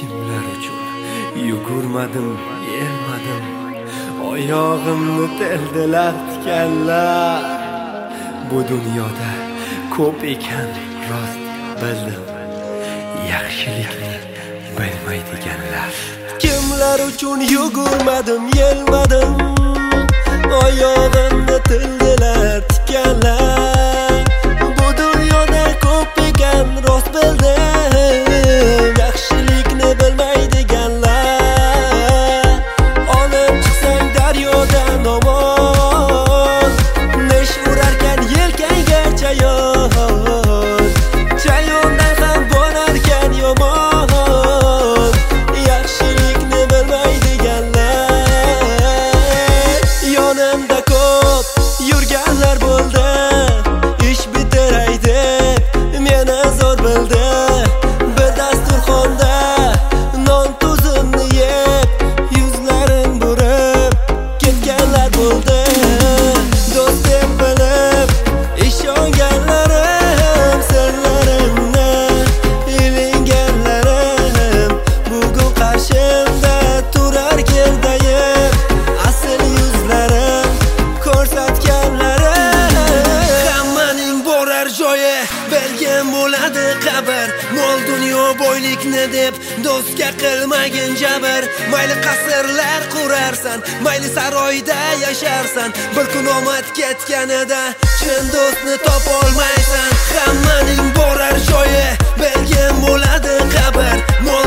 Kimlar uchun yugurmadim, yelmadim, oyog'imni teldilar tikanlar. Bu dunyoda ko'p ekan rost bildim, yaxshilikni bilmaydiganlar. Kimlar uchun yugurmadim, yelmadim, oyog'imni teldilar tikanlar. Bu dunyoda ko'p ekan rost bildim, yaxshilikni bilmaydiganlar. Olib chiqsang daryodan omon, nesh urarkan yelkangga chayon, chayondan ham borarkan yomon, yaxshilikni bilmaydiganlar. Yonimda ko'p yurganlar bo'ldi, ish bitiray deb meni zo'r bildi. Bir dasturxonda non tuzimni yeb, yuzlarim burib ketganlar bo'ldi. Do'st deb bilib ishonganlarim, sirlarimni ilinganlarim, bugun qarshimda turar gerdayib, asl yuzlarim ko'rsatganlarim. Hammaning borar joyi bergan bo'ladi qabr, mol dunyo boylikni deb do'stga qilmagin jabr. Mayli qasrlar qurarsan, mayli saroyda yasharsan, bir kun omad ketganida chin do'stni topolmaysan. Hammaning borar joyi bergan bo'ladi qabr, mol